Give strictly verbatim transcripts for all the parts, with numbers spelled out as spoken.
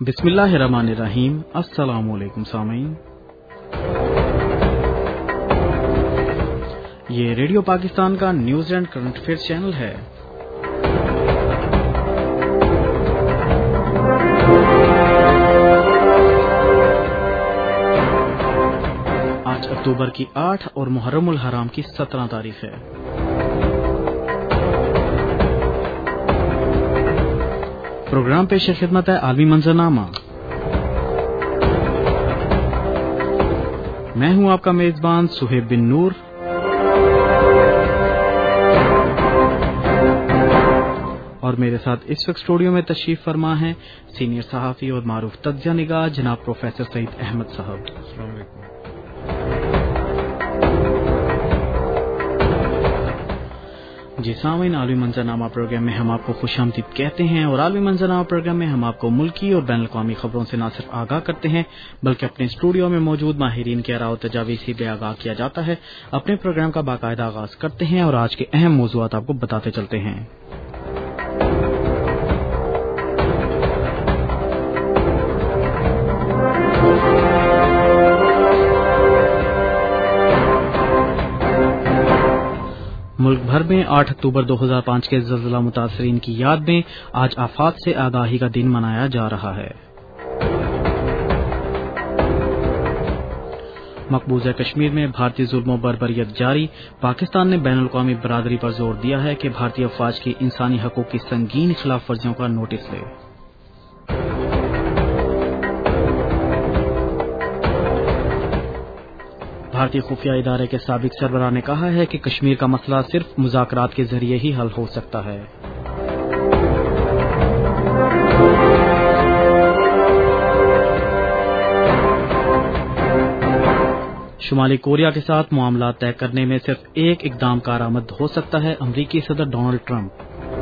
बिस्मिल्लाहिर्रहमानिर्रहीम। अस्सलाम वालेकुम सामीन, ये रेडियो पाकिस्तान का news and current affairs channel है। आज अक्टूबर की आठ और मुहर्रमुल हराम की सत्रह तारीख है। प्रोग्राम पेश खिदमत है आलमी मंजरनामा। मैं हूं आपका मेजबान सुहेब बिन नूर। और मेरे साथ इस वक्त स्टूडियो में तशरीफ फरमा है सीनियर सहाफ़ी और मारूफ तज्ज़िया निगाह जनाब प्रोफेसर सईद अहमद साहब। अस्सलाम वालेकुम। जी सामीन, आलमी मंजरनामा प्रोग्राम में हम आपको खुशामदीद कहते हैं और आलमी मंजरनामा प्रोग्राम में हम आपको मुल्की और बैन अल-अक़वामी खबरों से न सिर्फ आगाह करते हैं बल्कि अपने स्टूडियो में मौजूद माहिरीन के आरा और तजावीज़ से भी आगाह किया जाता है। अपने प्रोग्राम का बाकायदा आगाज करते हैं और आज के अहम मौज़ूआत आपको बताते चलते हैं। मुल्क भर में आठ अक्टूबर दो हज़ार पाँच के ज़लज़ला मुतासरीन की याद में आज आफात से आगाही का दिन मनाया जा रहा है। मकबूजा कश्मीर में भारतीय जुल्म बर्बरियत जारी। पाकिस्तान ने बैन अल-अक़वामी बरादरी पर जोर दिया है कि भारतीय अफवाज की इंसानी हकूक़ की संगीन खिलाफ वर्जियों का नोटिस ले। भारतीय खुफिया इदारे के साबिक सरबराह ने कहा है कि कश्मीर का मसला सिर्फ मुज़ाकरात के जरिए ही हल हो सकता है। शुमाली कोरिया के साथ मामला तय करने में सिर्फ एक इक़दाम कारआमद हो सकता है, अमरीकी सदर डोनाल्ड ट्रंप।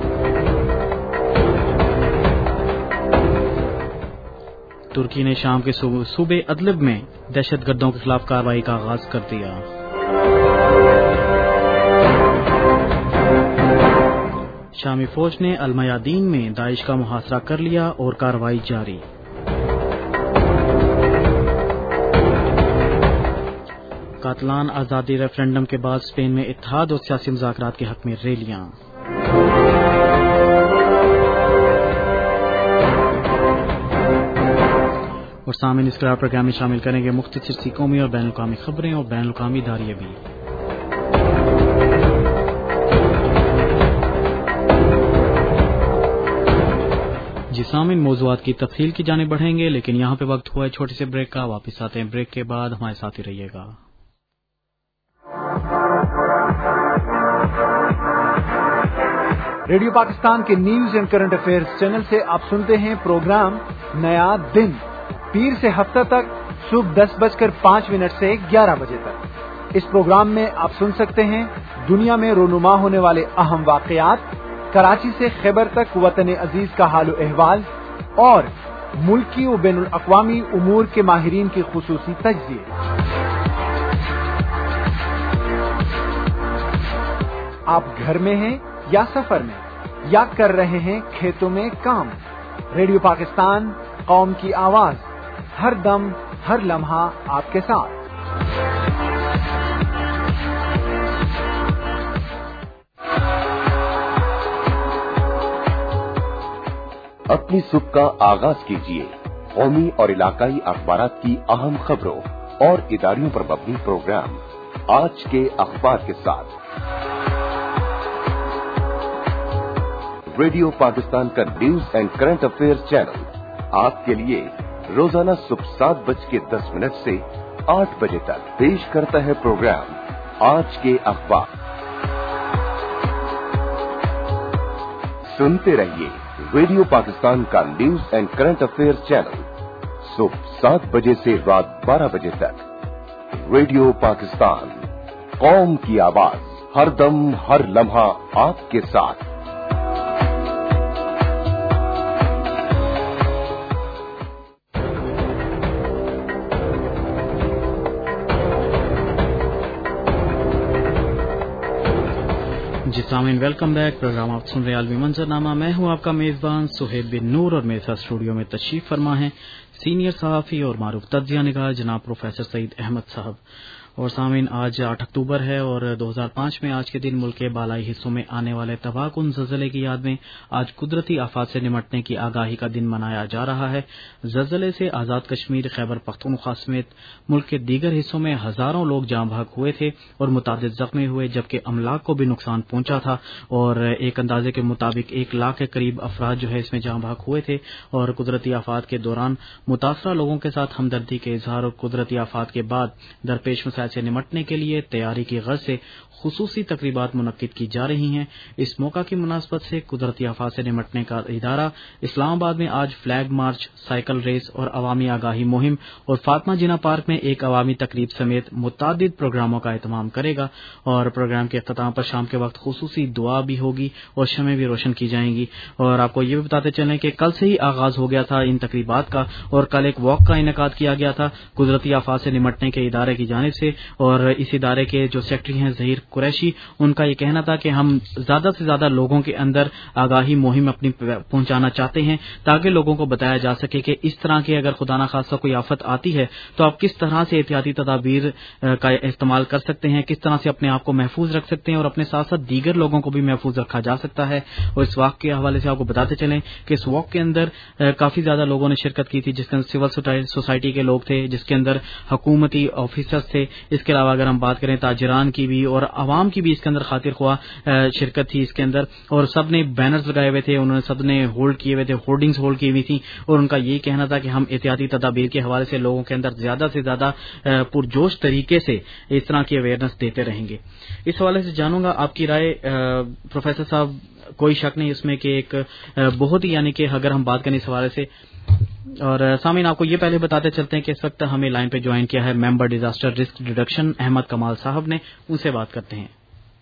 तुर्की ने शाम के सूबे अदलिब में दहशतगर्दों के खिलाफ कार्रवाई का आगाज कर दिया। शामी फौज ने अल-मयादीन में दाइश का मुहासरा कर लिया और कार्रवाई जारी। कातलान आज़ादी रेफरेंडम के बाद स्पेन में इत्तेहाद और सियासी मुज़ाकरात के हक में रैलियां। और सामीन, इस प्रोग्राम में शामिल करेंगे मुख्तलिफ कौमी और बैन अल-अक़वामी खबरें और बैन अल-अक़वामी इदारे भी। जी सामीन, मौज़ूआत की तफसील की जाने बढ़ेंगे, लेकिन यहाँ पे वक्त हुआ है छोटे से ब्रेक का। वापस आते हैं ब्रेक के बाद, हमारे साथ ही रहिएगा। रेडियो पाकिस्तान के news and current affairs channel से आप सुनते हैं प्रोग्राम नया दिन, पीर से हफ्ता तक सुबह दस बजकर पांच मिनट से ग्यारह बजे तक। इस प्रोग्राम में आप सुन सकते हैं दुनिया में रोनुमा होने वाले अहम वाकयात, कराची से खैबर तक वतन अजीज का हाल अहवाल और मुल्की व बैनुल अक़वामी उमूर के माहिरीन की खुसूसी तज्ज़िये। आप घर में हैं या सफर में या कर रहे हैं खेतों में काम, रेडियो पाकिस्तान कौम की आवाज, हर दम हर लम्हा आपके साथ। अपनी सुबह का आगाज कीजिए कौमी और इलाकाई अखबारात की अहम खबरों और इदारियों पर मबनी प्रोग्राम आज के अखबार के साथ। रेडियो पाकिस्तान का news and current affairs channel आपके लिए रोजाना सुबह सात बज के दस मिनट से आठ बजे तक पेश करता है प्रोग्राम आज के अखबार। सुनते रहिए रेडियो पाकिस्तान का news and current affairs channel सुबह सात बजे से रात बारह बजे तक। रेडियो पाकिस्तान कौम की आवाज, हर दम हर लम्हा आपके साथ। जी सामीन, वेलकम बैक। प्रोग्राम आप सुन रहे आलमी मंजरनामा। मैं हूं आपका मेजबान सुहेब बिन नूर और मेरे साथ स्टूडियो में तशरीफ फरमा है सीनियर सहाफ़ी और मारूफ तज्ज़िया निगार जनाब प्रोफेसर सईद अहमद साहब। और सामीन, आज आठ अक्टूबर है और दो हज़ार पाँच में आज के दिन मुल्क के बालाई हिस्सों में आने वाले तबाहकुन ज़लज़ले की याद में आज कुदरती आफात से निमटने की आगाही का दिन मनाया जा रहा है। ज़लज़ले से आज़ाद कश्मीर, खैबर पख्तूनख्वा समेत मुल्क के दीगर हिस्सों में हज़ारों लोग जाँ बहक हुए थे और मुतादिद ज़ख्मी हुए, जबकि अमलाक को भी नुकसान पहुंचा था और एक अंदाजे के मुताबिक एक लाख के करीब अफराद जो है इसमें जाँ बहक हुए थे। और कुदरती आफात के दौरान मुतासरा लोगों के साथ हमदर्दी के इजहार और कुदरती आफात के बाद दरपेश से निमटने के लिए तैयारी की गर्ज से खुसूसी तकरीबात मुनक्किद की जा रही हैं। इस मौका की मुनासबत से कुदरती आफात से निमटने का इदारा इस्लामाबाद में आज फ्लैग मार्च, साइकिल रेस और अवामी आगाही मुहिम और फातिमा जिना पार्क में एक अवामी तकरीब समेत मुतादिद प्रोग्रामों का एहतमाम करेगा। और प्रोग्राम के अख्ताम पर शाम के वक्त खुसूसी दुआ भी होगी और शमें भी रोशन की जाएंगी। और आपको ये भी बताते चलें कि कल से ही आगाज हो गया था इन तकरीबात का और कल एक वॉक का इनेकाद किया गया था कुदरती आफात से निमटने के इदारे की जानिब से। और इस इदारे के जो सेक्रेटरी हैं ज़हीर कुरैशी, उनका ये कहना था कि हम ज्यादा से ज्यादा लोगों के अंदर आगाही मुहिम अपनी पहुंचाना चाहते हैं ताकि लोगों को बताया जा सके कि इस तरह की अगर खुदा न खास्ता कोई आफत आती है तो आप किस तरह से एहतियाती तदाबीर का इस्तेमाल कर सकते हैं, किस तरह से अपने आप को महफूज रख सकते हैं और अपने साथ साथ दीगर लोगों को भी महफूज रखा जा सकता है। और इस वॉक के हवाले से आपको बताते चलें कि इस वॉक के अंदर काफी ज्यादा लोगों ने शिरकत की थी, जिसके अंदर सिविल सोसाइटी के लोग थे, जिसके अंदर हुकूमती ऑफिसर्स थे। इसके अलावा अगर हम बात करें ताजिरान की भी और आवाम की भी इसके अंदर खातिर ख्वाह शिरकत थी इसके अंदर। और सब ने बैनर्स लगाए हुए थे, उन्होंने सब ने होल्ड किए हुए थे, होर्डिंग्स होल्ड की हुई थी और उनका यही कहना था कि हम एहतियाती तदाबीर के हवाले से लोगों के अंदर ज्यादा से ज्यादा पुरजोश तरीके से इस तरह की अवेयरनेस देते रहेंगे। इस हवाले से जानूंगा आपकी राय प्रोफेसर साहब। कोई शक नहीं इसमें कि एक बहुत ही यानी कि अगर हम बात करें इस हवाले से, और सामीन आपको ये पहले बताते चलते हैं कि इस वक्त हमें लाइन पे ज्वाइन किया है member disaster risk reduction Ahmed Kamal साहब ने, उनसे बात करते हैं।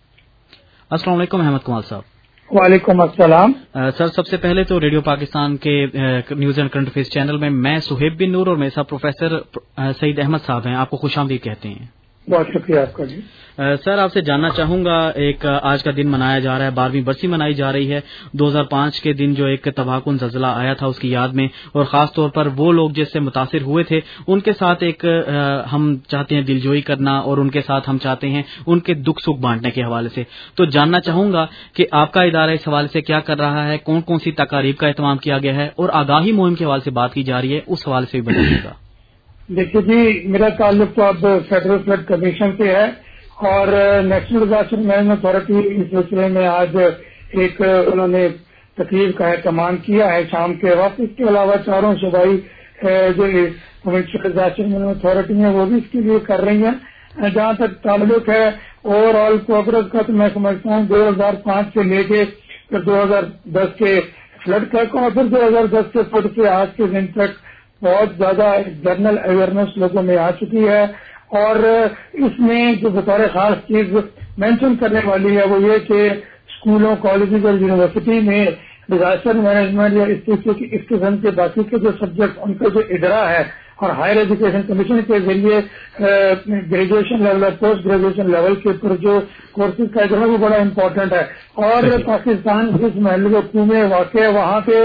अस्सलाम वालेकुम अहमद कमाल साहब। वालेकुम अस्सलाम। सर, सबसे पहले तो रेडियो पाकिस्तान के news and current affairs channel में मैं सुहेब बिन नूर और मेरे साथ प्रोफेसर सईद अहमद साहब हैं, आपको खुशामदीद कहते हैं। बहुत शुक्रिया आपका जी। सर, आपसे जानना चाहूंगा, एक आज का दिन मनाया जा रहा है, बारहवीं बरसी मनाई जा रही है दो हज़ार पाँच के दिन जो एक तबाहकुन ज़लज़ला आया था उसकी याद में, और खास तौर पर वो लोग जिससे मुतासिर हुए थे उनके साथ एक आ, हम चाहते हैं दिलजोई करना और उनके साथ हम चाहते हैं उनके दुख सुख बांटने के हवाले से। तो जानना चाहूंगा कि आपका इदारा इस हवाले से क्या कर रहा है, कौन कौन सी तकारीब का एहतमाम किया गया है और आगाही मुहिम के हवाले से बात की जा रही है, उस हवाले से भी बताइएगा। देखिए जी, मेरा ताल्लुक तो अब फेडरल फ्लड कमीशन से है और नेशनल डिजास्टर मैनेजमेंट अथॉरिटी इस सिलसिले में आज एक उन्होंने तकरीर का एहतमाम किया है शाम के वक्त। इसके अलावा चारों सूबाई जो प्रोविंशियल डिजास्टर मैनेजमेंट अथॉरिटी है वो भी इसके लिए कर रही है। जहां तक ताल्लुक है ओवरऑल प्रोग्रेस का, तो मैं समझता हूँ दो हजार पाँच से लेके फिर दो हजार दस के फ्लड तक और फिर दो हजार दस के फ्लड से आज के दिन तक बहुत ज्यादा जनरल अवेयरनेस लोगों में आ चुकी है। और इसमें जो बतौर खास चीज मेंशन करने वाली है वो ये कि स्कूलों, कॉलेजेस और यूनिवर्सिटी में डिजास्टर मैनेजमेंट या इस इस किस्म के बाकी के जो सब्जेक्ट उनका जो इदरा है और हायर एजुकेशन कमीशन के जरिए ग्रेजुएशन लेवल और पोस्ट ग्रेजुएशन लेवल के ऊपर जो कोर्सेज का इदरा वो बड़ा इम्पोर्टेंट है। और पाकिस्तान जिस महल में वाक़ है वहाँ पे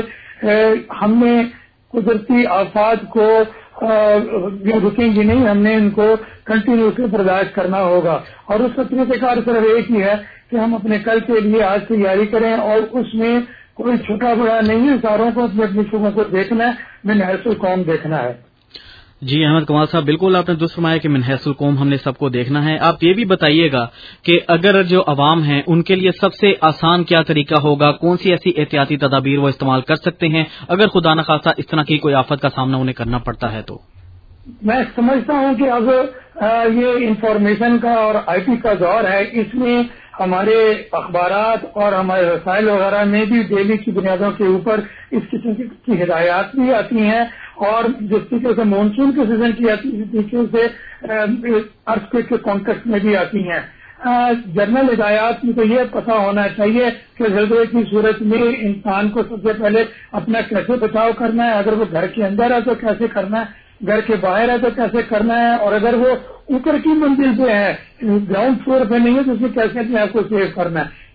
हमने कुदरती आफात को रुकेंगी नहीं, हमने इनको कंटिन्यूसली बर्दाश्त करना होगा। और उसका तरीक़ाकार सिर्फ एक ही है कि हम अपने कल के लिए आज तैयारी करें और उसमें कोई छोटा बड़ा नहीं है, सारों को अपनी अपनी शुरू को देखना है, मिन हैसुल कौम देखना है। जी अहमद कमाल साहब, बिल्कुल आपने दुरुस्त फरमाया कि मिनहसुल कौम हमने सबको देखना है। आप ये भी बताइएगा कि अगर जो अवाम है उनके लिए सबसे आसान क्या तरीका होगा, कौन सी ऐसी एहतियाती तदाबीर वो इस्तेमाल कर सकते हैं अगर खुदा न खास्ता इस तरह की कोई आफत का सामना उन्हें करना पड़ता है। तो मैं समझता हूँ कि अब ये इंफॉर्मेशन का और आईटी का दौर है, इसमें हमारे अखबारात और हमारे रसायल वगैरह में भी डेली की बुनियादों के ऊपर इस किस्म की हिदायत भी आती हैं और जिस तरीके से मानसून के सीजन की आती है, इस तरीके से अर्थक्वेक के कॉन्टेक्स्ट में भी आती हैं। जनरल हिदायत में तो ये पता होना चाहिए कि ज़लज़ले की सूरत में इंसान को सबसे पहले अपना कैसे बचाव करना है, अगर वो घर के अंदर है तो कैसे करना है, घर के बाहर है तो कैसे करना है, और अगर वो ऊपर की मंजिल पे है, ग्राउंड फ्लोर पे नहीं है तो उसमें कैसे अपने आप को सेव करना है।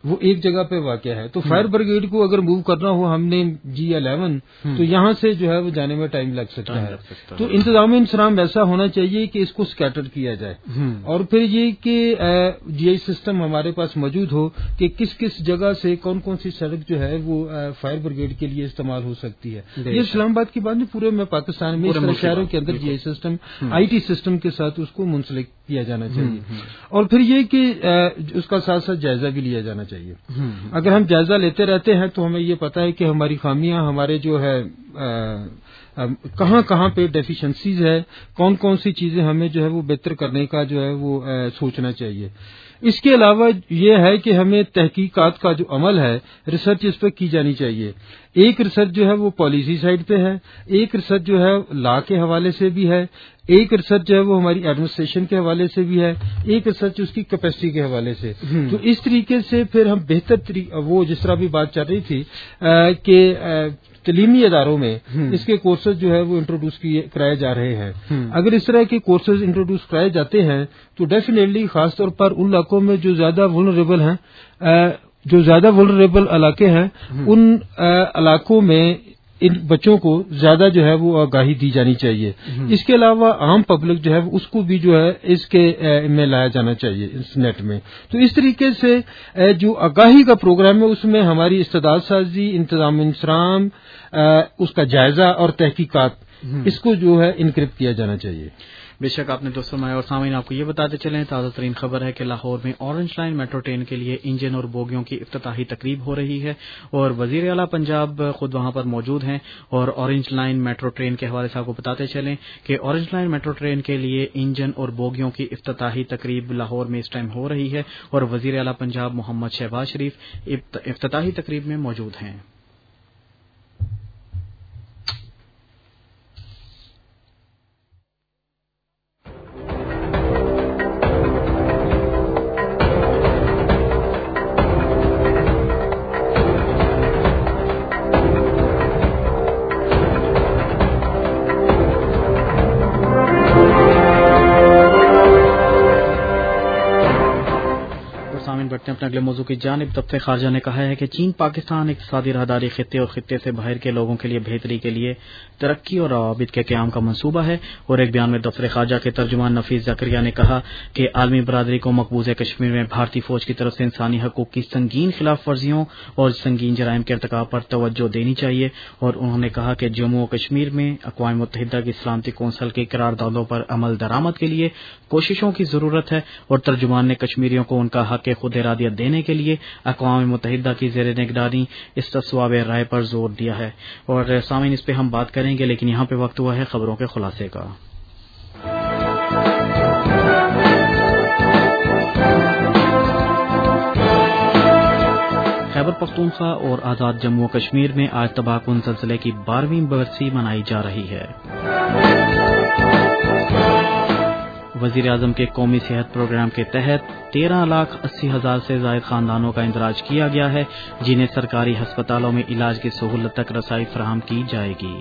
وہ ایک جگہ پہ واقع ہے. تو فائر بریگیڈ کو اگر موو کرنا ہو ہم نے جی الیون تو یہاں سے جو ہے وہ جانے میں ٹائم لگ سکتا ہے. تو انتظام انسرام ایسا ہونا چاہیے کہ اس کو اسکیٹر کیا جائے اور پھر یہ کہ جی آئی سسٹم ہمارے پاس موجود ہو کہ کس کس جگہ سے کون کون سی سڑک جو ہے وہ فائر بریگیڈ کے لیے استعمال ہو سکتی ہے. یہ اسلام آباد کی بات نہیں, پورے میں پاکستان میں شہروں کے اندر G I system I T system کے ساتھ اس کو منسلک کیا جانا چاہیے. اور پھر یہ کہ اس کا ساتھ ساتھ جائزہ بھی لیا جانا چاہیے. اگر ہم جائزہ لیتے رہتے ہیں تو ہمیں یہ پتا ہے کہ ہماری خامیاں ہمارے جو ہے کہاں کہاں پہ ڈیفیشنسیز ہے, کون کون سی چیزیں ہمیں جو ہے وہ بہتر کرنے کا جو ہے وہ سوچنا چاہیے. اس کے علاوہ یہ ہے کہ ہمیں تحقیقات کا جو عمل ہے ریسرچ اس پہ کی جانی چاہیے. ایک ریسرچ جو ہے وہ پالیسی سائڈ پہ ہے, ایک ریسرچ جو ہے لا کے حوالے سے بھی ہے, ایک ریسرچ جو ہے وہ ہماری ایڈمنسٹریشن کے حوالے سے بھی ہے, ایک ریسرچ اس کی کیپیسٹی کے حوالے سے. تو اس طریقے سے پھر ہم بہتر طریقہ وہ جس طرح بھی بات چل رہی تھی کہ تعلیمی اداروں میں اس کے کورسز جو ہے وہ انٹروڈیوس کرائے جا رہے ہیں. اگر اس طرح کے کورسز انٹروڈیوس کرائے جاتے ہیں تو ڈیفینیٹلی خاص طور پر ان علاقوں میں جو زیادہ ولنریبل ہیں جو زیادہ ولنریبل علاقے ہیں ان علاقوں میں ان بچوں کو زیادہ جو ہے وہ آگاہی دی جانی چاہیے. اس کے علاوہ عام پبلک جو ہے اس کو بھی جو ہے اس کے میں لایا جانا چاہیے اس نیٹ میں. تو اس طریقے سے جو آگاہی کا پروگرام ہے اس میں ہماری استعداد سازی, انتظام انسرام, اس کا جائزہ اور تحقیقات اس کو جو ہے انکریپ کیا جانا چاہیے. بے شک آپ نے درست فرمایا. اور سامعین آپ کو یہ بتاتے چلیں تازہ ترین خبر ہے کہ لاہور میں اورنج لائن میٹرو ٹرین کے لیے انجن اور بوگیوں کی افتتاحی تقریب ہو رہی ہے اور وزیر اعلیٰ پنجاب خود وہاں پر موجود ہیں. اور اورنج لائن میٹرو ٹرین کے حوالے سے آپ کو بتاتے چلیں کہ اورنج لائن میٹرو ٹرین کے لیے انجن اور بوگیوں کی افتتاحی تقریب لاہور میں اس ٹائم ہو رہی ہے اور وزیر اعلیٰ پنجاب محمد شہباز شریف افتتاحی تقریب میں موجود ہیں. اپنے اگلے موضوع کی جانب دفتر خارجہ نے کہا ہے کہ چین پاکستان اقتصادی راہداری خطے اور خطے سے باہر کے لوگوں کے لیے بہتری کے لیے ترقی اور روابط کے قیام کا منصوبہ ہے. اور ایک بیان میں دفتر خارجہ کے ترجمان نفیس زکریا نے کہا کہ عالمی برادری کو مقبوضہ کشمیر میں بھارتی فوج کی طرف سے انسانی حقوق کی سنگین خلاف ورزیوں اور سنگین جرائم کے ارتکاب پر توجہ دینی چاہیے. اور انہوں نے کہا کہ جموں و کشمیر میں اقوام متحدہ کی سلامتی کونسل کی قراردادوں پر عمل درآمد کے لیے کوششوں کی ضرورت ہے. اور ترجمان نے کشمیریوں کو ان کا حق خود ارادیت دینے کے لیے اقوام متحدہ کی زیر نگرانی استصواب رائے پر زور دیا ہے. اور سامعین اس پہ ہم بات کریں گے لیکن یہاں پہ وقت ہوا ہے خبروں کے خلاصے کا. خیبر پختونخوا اور آزاد جموں و کشمیر میں آج تباہ کن زلزلے کی بارہویں برسی منائی جا رہی ہے. وزیر اعظم کے قومی صحت پروگرام کے تحت تیرہ لاکھ اسی ہزار سے زائد خاندانوں کا اندراج کیا گیا ہے جنہیں سرکاری ہسپتالوں میں علاج کی سہولت تک رسائی فراہم کی جائے گی.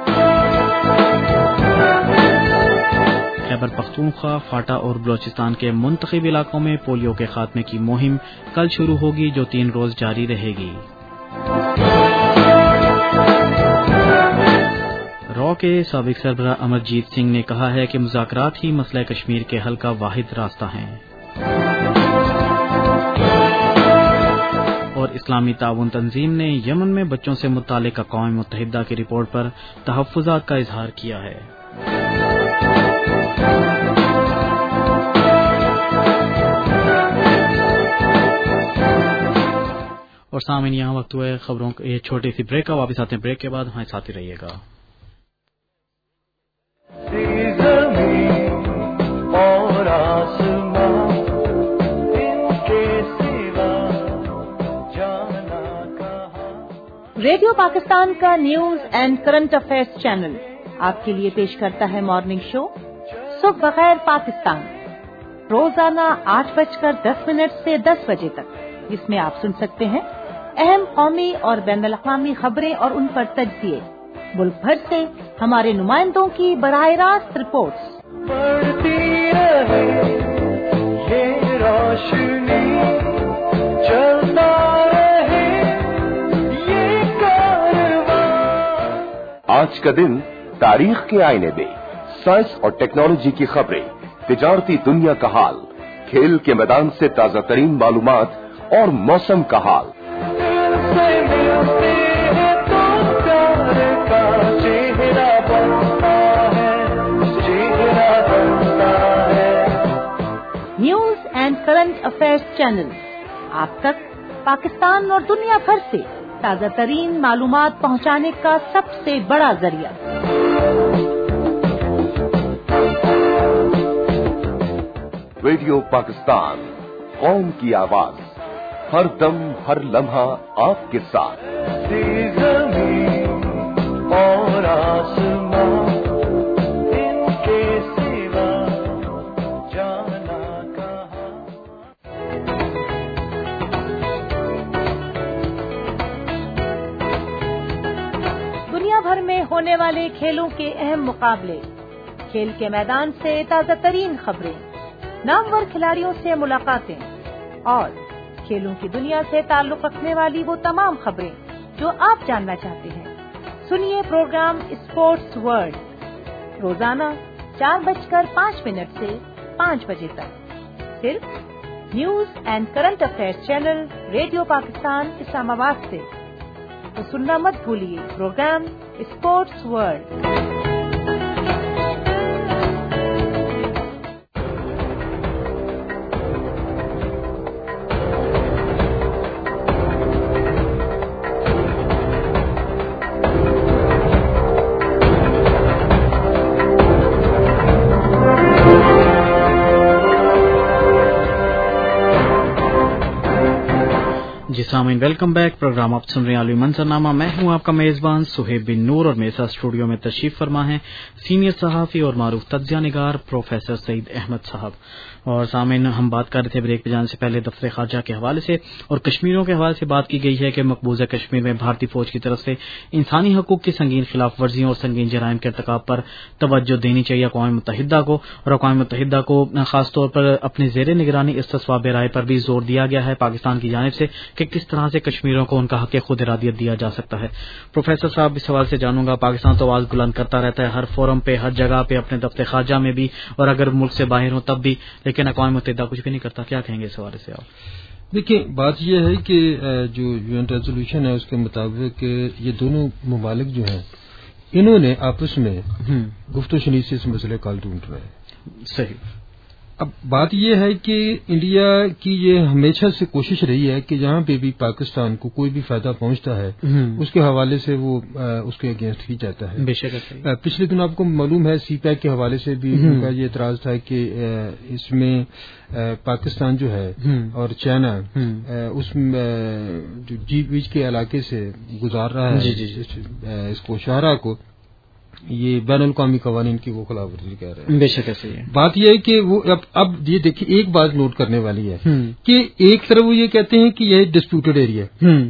خیبر پختونخوا، فاٹا اور بلوچستان کے منتخب علاقوں میں پولیو کے خاتمے کی مہم کل شروع ہوگی جو تین روز جاری رہے گی. رو کے سابق سربراہ امرجیت سنگھ نے کہا ہے کہ مذاکرات ہی مسئلہ کشمیر کے حل کا واحد راستہ ہیں. اور اسلامی تعاون تنظیم نے یمن میں بچوں سے متعلق اقوام متحدہ کی رپورٹ پر تحفظات کا اظہار کیا ہے. اور سامعین یہاں وقت ہوا ہے خبروں یہ چھوٹی سی بریک کا. واپس آتے ہیں بریک کے بعد, ہمارے ساتھ ہی رہیے گا. ریڈیو پاکستان کا news and current affairs channel آپ کے لیے پیش کرتا ہے مارننگ شو صبح بخیر پاکستان, روزانہ آٹھ بج کر دس منٹ سے دس بجے تک, جس میں آپ سن سکتے ہیں اہم قومی اور بین الاقوامی خبریں اور ان پر تجزیے, ملک بھر سے ہمارے نمائندوں کی براہ راست رپورٹس. بڑھتی رہے یہ روشنی چلتا आज का दिन तारीख के आईने में साइंस और टेक्नोलॉजी की खबरें, तिजारती दुनिया का हाल, खेल के मैदान से ताजा तरीन मालूमात और मौसम का हाल। News and current affairs channel आप तक पाकिस्तान और दुनिया भर से ताजा तरीन मालूमात पहुंचाने का सबसे बड़ा जरिया। रेडियो पाकिस्तान, कौम की आवाज, हर दम हर लम्हा आपके साथ। और आसमां इनके सिवा जाना कहां। दुनिया भर में होने वाले खेलों के अहम मुकाबले, खेल के मैदान से ताजा तरीन खबरें, नामवर खिलाड़ियों से मुलाकातें और खेलों की दुनिया से ताल्लुक रखने वाली वो तमाम खबरें जो आप जानना चाहते हैं। सुनिए प्रोग्राम स्पोर्ट्स वर्ल्ड रोजाना चार बजकर पाँच मिनट से पाँच बजे तक सिर्फ news and current affairs channel radio Pakistan Islamabad से। तो सुनना मत भूलिए programme sports world. Sameen, welcome back. Programme आप सुन रहे हैं आलवी मंजरनामा। मैं हूं आपका मेजबान सुहेब बिन नूर और मेरे साथ स्टूडियो में तशरीफ फरमा है सीनियर सहाफी और मारूफ तज्जिया निगार प्रोफेसर सईद अहमद साहब। और सामीन, हम बात कर रहे थे ब्रेक पे जाने से पहले दफ्तर खारजा के हवाले से और कश्मीरियों के हवाले से बात की गई है कि मकबूजा कश्मीर में भारतीय फौज की तरफ से इंसानी हकूक की संगीन खिलाफ वर्जियों और संगीन जराइम के इर्तिकाब पर तवज्जो देनी चाहिए अक़वाम मुत्तहिदा को। और अक़वाम मुत्तहिदा को खासतौर पर अपने ज़ेरे निगरानी इस्तिस्वाब राय पर भी जोर दिया गया है पाकिस्तान की जानिब से कि किस तरह से कश्मीरियों को उनका हक खुद इरादियत दिया जा सकता है। प्रोफेसर साहब, इस सवाल से जानूंगा, पाकिस्तान तो आवाज बुलंद करता रहता है हर फोरम पे, हर जगह पे, अपने दफ्तर खारजा में भी और अगर मुल्क से बाहर हो तब भी, लेकिन अक़वाम मुत्तहिदा कुछ भी नहीं करता। क्या कहेंगे इस हवाले से आप? देखिए, बात यह है कि जो यूएन रेजोल्यूशन है उसके मुताबिक ये दोनों ममालिक जो हैं इन्होंने आपस में गुफ्तो शनीद से इस मसले का हल ढूंढ रहे हैं। सही। अब बात यह है कि इंडिया की ये हमेशा से कोशिश रही है कि जहां पे भी पाकिस्तान को कोई भी फायदा पहुंचता है उसके हवाले से वो आ, उसके अगेंस्ट ही जाता है। बेशक। पिछले दिन आपको मालूम है सी पैक के हवाले से भी उनका ये एतराज था कि इसमें पाकिस्तान जो है और चाइना उस जो जी बीच के इलाके से गुजार रहा है इसको शाहरा को, ये बैन अल-अक़वामी कवानीन की वो खिलाफ वर्जी कह रहे हैं। बेशक ऐसे ही है। बात यह है कि वो अब अब ये देखिए एक बात नोट करने वाली है कि एक तरफ वो ये कहते हैं कि यह डिस्प्यूटेड एरिया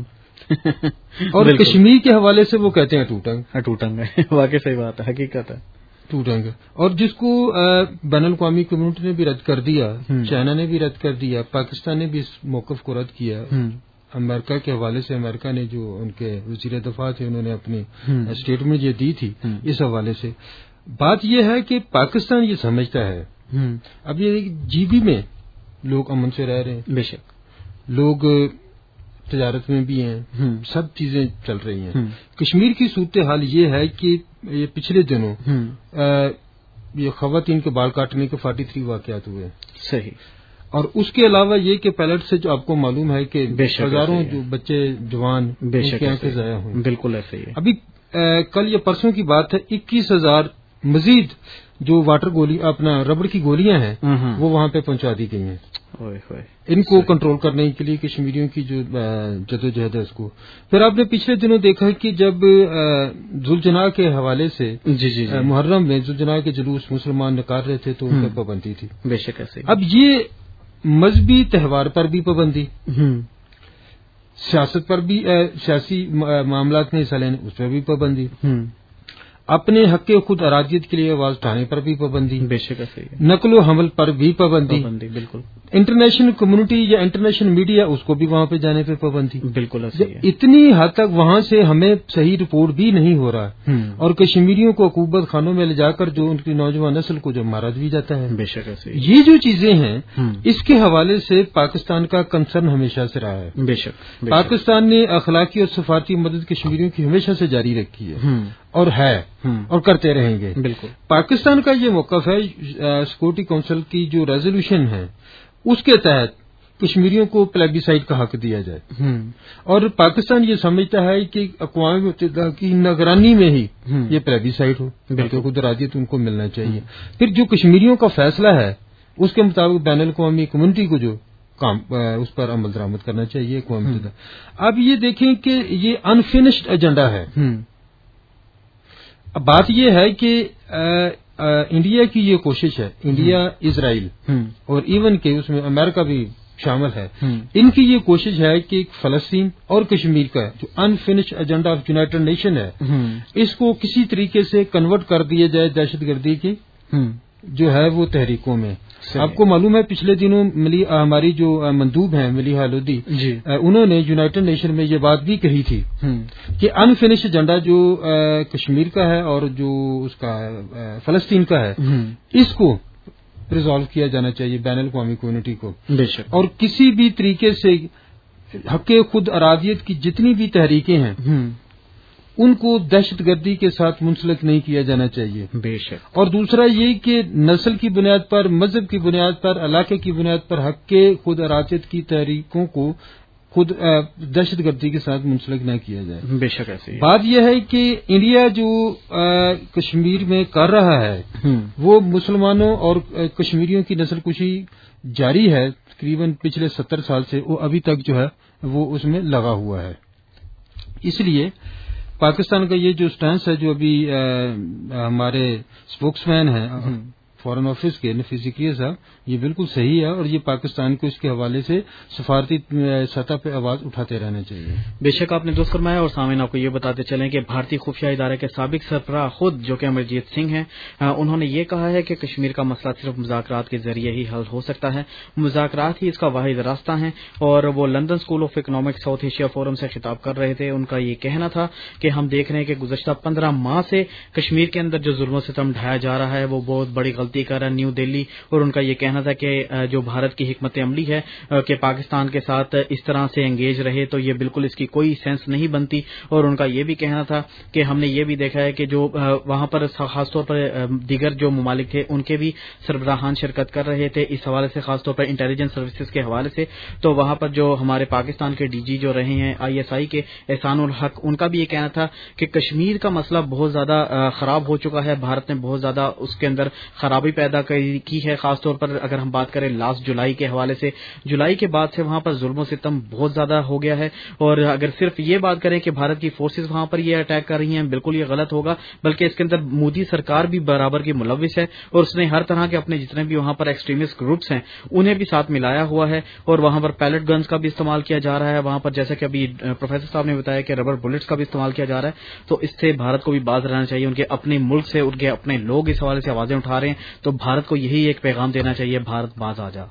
और कश्मीर के हवाले से वो कहते हैं टूटंग टूटंग है। वाकई सही बात है, हकीकत है टूटंग। और जिसको बैन अल-अक़वामी कम्युनिटी ने भी रद्द कर दिया, चाइना ने भी रद्द कर दिया, पाकिस्तान ने भी इस मौक़िफ़ को रद्द किया। अमेरिका के हवाले से अमेरिका ने जो उनके वज़ीर दफ़ा थे उन्होंने अपनी स्टेटमेंट ये दी थी इस हवाले से। बात यह है कि पाकिस्तान ये समझता है अब ये जीबी में लोग अमन से रह रहे हैं, बेशक लोग तजारत में भी हैं, सब चीजें चल रही हैं। कश्मीर की सूरत हाल ये है कि ये पिछले दिनों ये ख़वातीन के बाल काटने के फोर्टी थ्री वाक़यात हुए। सही। और उसके अलावा ये कि पैलेट से जो आपको मालूम है कि हजारों जो बच्चे जवान उनकी आंखें ज़ाया हुई। बिल्कुल ऐसे ही है। अभी आ, कल या परसों की बात है, इक्कीस हजार मजीद जो वाटर गोली अपना रबड़ की गोलियां हैं वो वहां पे पहुंचा दी गई हैं ओए होए। इनको कंट्रोल करने के लिए कश्मीरियों की जो जदोजहद है उसको। फिर आपने पिछले दिनों देखा है कि जब जुलजना के हवाले से जी जी, जी। मुहर्रम में जुलजना के जुलूस मुसलमान निकाल रहे थे तो उन पर पाबंदी थी। बेशक ऐसे। अब ये मजहबी त्यौहार पर भी पाबंदी, सियासत पर भी सियासी मामलात में हिस्सा लेने उस पर भी पाबंदी। اپنے حق خود ارادیت کے لیے آواز اٹھانے پر بھی پابندی، بے شک ہے، نقل و حمل پر بھی پابندی، بالکل، انٹرنیشنل کمیونٹی یا انٹرنیشنل میڈیا اس کو بھی وہاں پہ جانے پہ پابندی، بالکل اتنی حد تک وہاں سے ہمیں صحیح رپورٹ بھی نہیں ہو رہا، اور کشمیریوں کو عقوبت خانوں میں لے جا کر جو ان کی نوجوان نسل کو جو مارا بھی جاتا ہے، بے شک یہ جو چیزیں ہیں اس کے حوالے سے پاکستان کا کنسرن ہمیشہ سے رہا ہے۔ بے شک پاکستان نے اخلاقی اور سفارتی مدد کشمیریوں کی ہمیشہ سے جاری رکھی ہے اور ہے اور کرتے رہیں گے۔ بالکل، پاکستان کا یہ موقف ہے، سیکورٹی کونسل کی جو ریزولوشن ہے اس کے تحت کشمیریوں کو پلیبیسائٹ کا حق دیا جائے، اور پاکستان یہ سمجھتا ہے کہ اقوام متحدہ کی نگرانی میں ہی یہ پلیبیسائٹ ہو، بلکہ خود ارادیت ان کو ملنا چاہیے۔ پھر جو کشمیریوں کا فیصلہ ہے اس کے مطابق بین الاقوامی کمیونٹی کو جو کام اس پر عمل درآمد کرنا چاہیے اقوام متحدہ۔ اب یہ دیکھیں کہ یہ انفینشڈ ایجنڈا ہے۔ اب بات یہ ہے کہ انڈیا کی یہ کوشش ہے، انڈیا، اسرائیل اور ایون کہ اس میں امریکہ بھی شامل ہے، ان کی یہ کوشش ہے کہ فلسطین اور کشمیر کا جو unfinished agenda of United Nation ہے اس کو کسی طریقے سے کنورٹ کر دیا جائے دہشت گردی کی جو ہے وہ تحریکوں میں۔ آپ کو معلوم ہے پچھلے دنوں ملی ہماری جو مندوب ہیں ملیحہ لودھی، انہوں نے یونائیٹڈ نیشن میں یہ بات بھی کہی تھی کہ انفینشڈ ایجنڈا جو کشمیر کا ہے اور جو اس کا فلسطین کا ہے اس کو ریزالو کیا جانا چاہیے بین الاقوامی کمیونٹی کو، اور کسی بھی طریقے سے حق خود ارادیت کی جتنی بھی تحریکیں ہیں ان کو دہشت گردی کے ساتھ منسلک نہیں کیا جانا چاہیے، بے شک۔ اور دوسرا یہ کہ نسل کی بنیاد پر، مذہب کی بنیاد پر، علاقے کی بنیاد پر حق کے خود ارادیت کی تحریکوں کو خود دہشت گردی کے ساتھ منسلک نہ کیا جائے، بے شک ایسے۔ بات یہ ہے کہ انڈیا جو کشمیر میں کر رہا ہے وہ مسلمانوں اور کشمیریوں کی نسل کشی جاری ہے تقریباً پچھلے ستر سال سے، وہ ابھی تک جو ہے وہ اس میں لگا ہوا ہے۔ اس لیے پاکستان کا یہ جو سٹینس ہے جو ابھی ہمارے اسپوکس مین ہیں فارن آفس کے نفیس ذکیہ صاحب، یہ بالکل صحیح ہے، اور یہ پاکستان کو اس کے حوالے سے سفارتی سطح پہ آواز اٹھاتے رہنا چاہیے۔ بے شک آپ نے درست فرمایا، اور سامعین آپ کو یہ بتاتے چلیں کہ بھارتی خفیہ ادارے کے سابق سربراہ خود جو کہ امرجیت سنگھ ہیں، انہوں نے یہ کہا ہے کہ کشمیر کا مسئلہ صرف مذاکرات کے ذریعے ہی حل ہو سکتا ہے، مذاکرات ہی اس کا واحد راستہ ہیں، اور وہ London School of Economics South Asia Forum سے خطاب کر رہے تھے۔ ان کا یہ کہنا تھا کہ ہم دیکھ رہے ہیں کہ گزشتہ پندرہ ماہ سے کشمیر کے اندر جو ظلم و ستم ڈھایا جا رہا ہے وہ بہت بڑی غلطی کر رہا ہے نیو دہلی، اور ان کا یہ کہنا تھا کہ جو بھارت کی حکمت عملی ہے کہ پاکستان کے ساتھ اس طرح سے انگیج رہے تو یہ بالکل اس کی کوئی سینس نہیں بنتی، اور ان کا یہ بھی کہنا تھا کہ ہم نے یہ بھی دیکھا ہے کہ جو وہاں پر خاص طور پر دیگر جو ممالک تھے ان کے بھی سربراہان شرکت کر رہے تھے اس حوالے سے، خاص طور پر انٹیلیجنس سروسز کے حوالے سے، تو وہاں پر جو ہمارے پاکستان کے ڈی جی جو رہے ہیں آئی ایس آئی کے احسان الحق، ان کا بھی یہ کہنا تھا کہ کشمیر کا مسئلہ بہت زیادہ خراب ہو چکا ہے، بھارت نے بہت زیادہ اس کے اندر خرابی پیدا کی ہے، خاص طور پر اگر ہم بات کریں لاسٹ جولائی کے حوالے سے، جولائی کے بعد سے وہاں پر ظلم و ستم بہت زیادہ ہو گیا ہے، اور اگر صرف یہ بات کریں کہ بھارت کی فورسز وہاں پر یہ اٹیک کر رہی ہیں، بالکل یہ غلط ہوگا، بلکہ اس کے اندر مودی سرکار بھی برابر کی ملوث ہے، اور اس نے ہر طرح کے اپنے جتنے بھی وہاں پر ایکسٹریمسٹ گروپس ہیں انہیں بھی ساتھ ملایا ہوا ہے، اور وہاں پر پیلٹ گنز کا بھی استعمال کیا جا رہا ہے، وہاں پر جیسا کہ ابھی پروفیسر صاحب نے بتایا کہ ربر بلٹس کا بھی استعمال کیا جا رہا ہے، تو اس سے بھارت کو بھی باز رہنا چاہیے، ان کے اپنے ملک سے ان کے اپنے لوگ اس حوالے سے آوازیں اٹھا رہے ہیں، تو بھارت کو یہی ایک پیغام دینا چاہیے، بھارت باز آ جا۔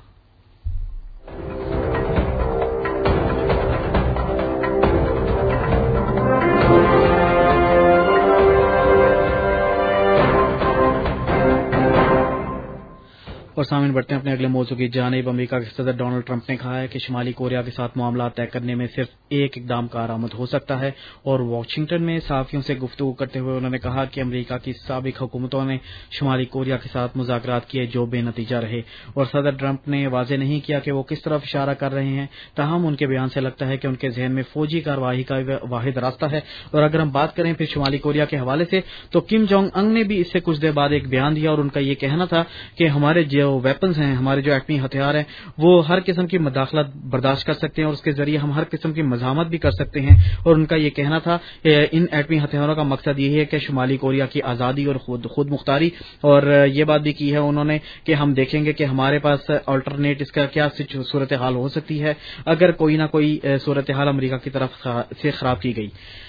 اور سامعین بڑھتے ہیں اپنے اگلے موضوع کی جانب۔ امریکہ کے صدر ڈونلڈ ٹرمپ نے کہا ہے کہ شمالی کوریا کے ساتھ معاملات طے کرنے میں صرف ایک اقدام کارآمد ہو سکتا ہے، اور واشنگٹن میں صحافیوں سے گفتگو کرتے ہوئے انہوں نے کہا کہ امریکہ کی سابق حکومتوں نے شمالی کوریا کے ساتھ مذاکرات کیے جو بے نتیجہ رہے، اور صدر ٹرمپ نے واضح نہیں کیا کہ وہ کس طرف اشارہ کر رہے ہیں، تاہم ان کے بیان سے لگتا ہے کہ ان کے ذہن میں فوجی کارروائی کا واحد راستہ ہے۔ اور اگر ہم بات کریں پھر شمالی کوریا کے حوالے سے تو کم جونگ انگ نے بھی اس سے کچھ دیر بعد ایک بیان دیا، اور ان کا یہ کہنا تھا کہ ہمارے جو ویپنز ہیں، ہمارے جو ایٹمی ہتھیار ہیں، وہ ہر قسم کی مداخلت برداشت کر سکتے ہیں، اور اس کے ذریعے ہم ہر قسم کی مزاحمت بھی کر سکتے ہیں، اور ان کا یہ کہنا تھا کہ ان ایٹمی ہتھیاروں کا مقصد یہی ہے کہ شمالی کوریا کی آزادی اور خود خود مختاری، اور یہ بات بھی کی ہے انہوں نے کہ ہم دیکھیں گے کہ ہمارے پاس آلٹرنیٹ اس کا کیا صورتحال ہو سکتی ہے اگر کوئی نہ کوئی صورتحال امریکہ کی طرف سے خراب کی گئی۔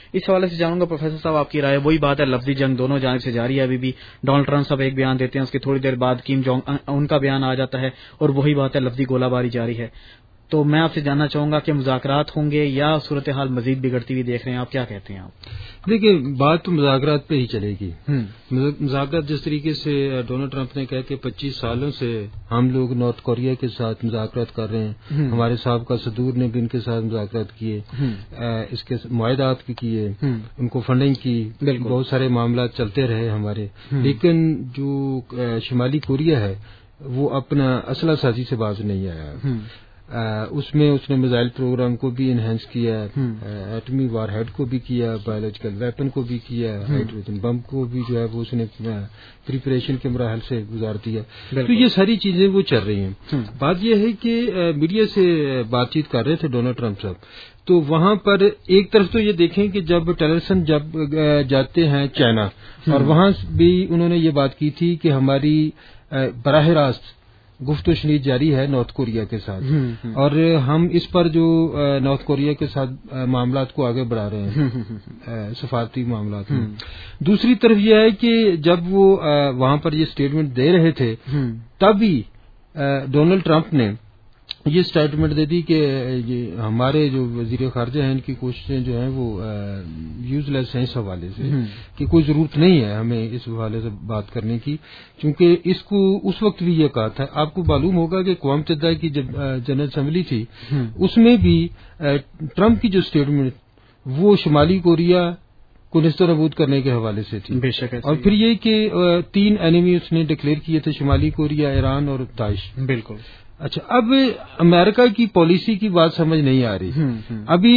اس حوالے سے جانوں گا پروفیسر صاحب آپ کی رائے. وہی بات ہے, لفظی جنگ دونوں جانب سے جاری ہے ابھی بھی. ڈونلڈ ٹرمپ صاحب ایک بیان دیتے ہیں, اس کے تھوڑی دیر بعد کیم جونگ ان کا بیان آ جاتا ہے, اور وہی بات ہے, لفظی گولہ باری جاری ہے. تو میں آپ سے جاننا چاہوں گا کہ مذاکرات ہوں گے یا صورتحال مزید بگڑتی ہوئی دیکھ رہے ہیں, آپ کیا کہتے ہیں؟ آپ دیکھیں, بات تو مذاکرات پہ ہی چلے گی. مذاکرات جس طریقے سے ڈونلڈ ٹرمپ نے کہا کہ پچیس سالوں سے ہم لوگ نارتھ کوریا کے ساتھ مذاکرات کر رہے ہیں, ہمارے سابقہ صدور نے بھی ان کے ساتھ مذاکرات کیے, اس کے معاہدات بھی کیے, ان کو فنڈنگ کی, بہت سارے معاملات چلتے رہے ہمارے, لیکن جو شمالی کوریا ہے وہ اپنا اسلحہ سازی سے باز نہیں آیا. اس میں اس نے میزائل پروگرام کو بھی انہینس کیا, ایٹمی وار ہیڈ کو بھی کیا, بایولوجیکل ویپن کو بھی کیا, ہائیڈروجن بم کو بھی جو ہے وہ اس نے پریپریشن کے مراحل سے گزار دیا. تو یہ ساری چیزیں وہ چل رہی ہیں. بات یہ ہے کہ میڈیا سے بات چیت کر رہے تھے ڈونلڈ ٹرمپ صاحب, تو وہاں پر ایک طرف تو یہ دیکھیں کہ جب ٹیلرسن جب جاتے ہیں چائنا, اور وہاں بھی انہوں نے یہ بات کی تھی کہ ہماری براہ راست گفت و شنید جاری ہے نارتھ کوریا کے ساتھ, اور ہم اس پر جو نارتھ کوریا کے ساتھ معاملات کو آگے بڑھا رہے ہیں, سفارتی معاملات میں. دوسری طرف یہ ہے کہ جب وہ وہاں پر یہ اسٹیٹمنٹ دے رہے تھے تبھی ڈونلڈ ٹرمپ نے یہ اسٹیٹمنٹ دے دی کہ یہ ہمارے جو وزیر خارجہ ہیں ان کی کوششیں جو ہیں وہ یوز لیس ہیں اس حوالے سے, کہ کوئی ضرورت نہیں ہے ہمیں اس حوالے سے بات کرنے کی, چونکہ اس کو اس وقت بھی یہ کہا تھا. آپ کو معلوم ہوگا کہ اقوام متحدہ کی جب جنرل اسمبلی تھی اس میں بھی ٹرمپ کی جو اسٹیٹمنٹ وہ شمالی کوریا کو نست و نابود کرنے کے حوالے سے تھی. بے شک. اور پھر یہ کہ تین اینیمی اس نے ڈکلیئر کیے تھے, شمالی کوریا, ایران اور داعش. بالکل. اچھا, اب امریکہ کی پالیسی کی بات سمجھ نہیں آ رہی. ابھی